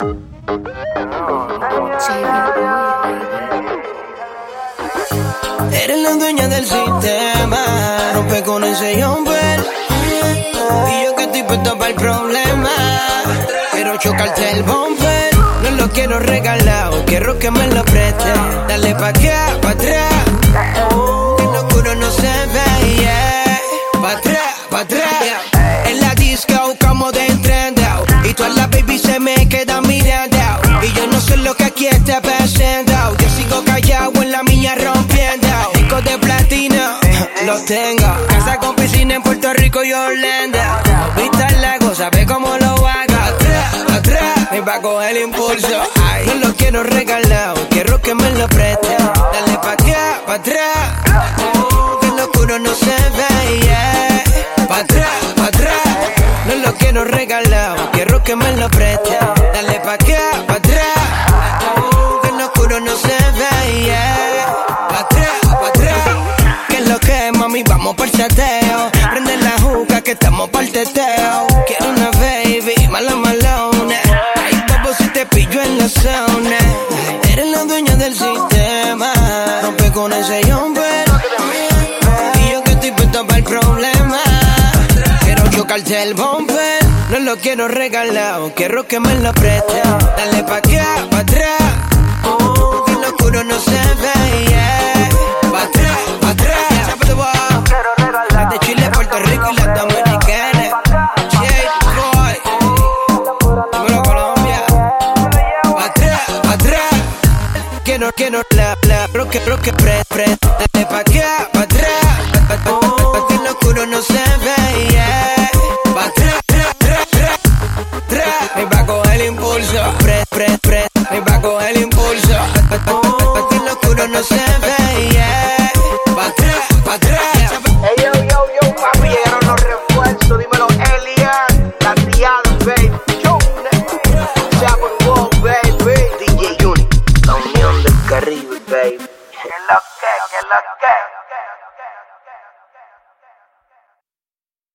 Eres la dueña del sistema, rompe con ese jumper. Y yo que estoy puesto para el problema, quiero chocarte el bumper. No lo quiero regalado, quiero que me lo preste. Dale pa' acá, pa' atrás, que lo oscuro no se ve, yeah. Pa' atrás, pa' atrás. En la disco como de entrando, y todas las baby se me quedan mirando. Y yo no sé lo que aquí está pasando, yo sigo callado en la mía rompiendo. Discos de platino, los tengo. Casa con piscina en Puerto Rico y Orlando. Vista el lago, sabe cómo lo hago. Atrás, atrás, me va a coger el impulso. Ay, no lo quiero regalado, quiero que me lo preste. Dale pa' acá, pa' atrás, que lo oscuro no se ve, yeah. Pa' atrás, pa' atrás, no lo quiero regalado, quiero que me lo preste. Dale pa' acá, pa' atrás, que lo oscuro no se ve, yeah. Pa' atrás, pa' atrás, que es lo que es, mami, vamos pa'l chateo. Prende la juca que estamos pa'l teteo. Quiero una baby, mala malona. Ay, papo, si te pillo en la zona. Eres la dueña del sistema, rompe con ese jumper. Y yo que estoy puesto para el problema, quiero chocarte el bumper. No lo quiero regalado, quiero que me lo preste. Dale pa' acá, pa' atrás, que lo oscuro no se ve, yeah. Pa' atrás, pa' atrás. Las de Chile, Puerto Rico y las dominicanas. J-Boy, número Colombia. Pa' atrás, pa' atrás. Quiero roque, pre. Dale pa' acá, pa' atrás, que lo oscuro no se ve, yeah. Pa' atrás, me va a coger el impulso. Pre, me va a coger el impulso. Que lo oscuro no se ve, yeah. Pa' atrás, pa' atrás. Hey, yo, papi, llegaron los refuerzos. Dímelo, Elian, la Rihanna, baby. Chapel Wall, baby. DJ Uni, la unión del Caribe, baby. Que lo que.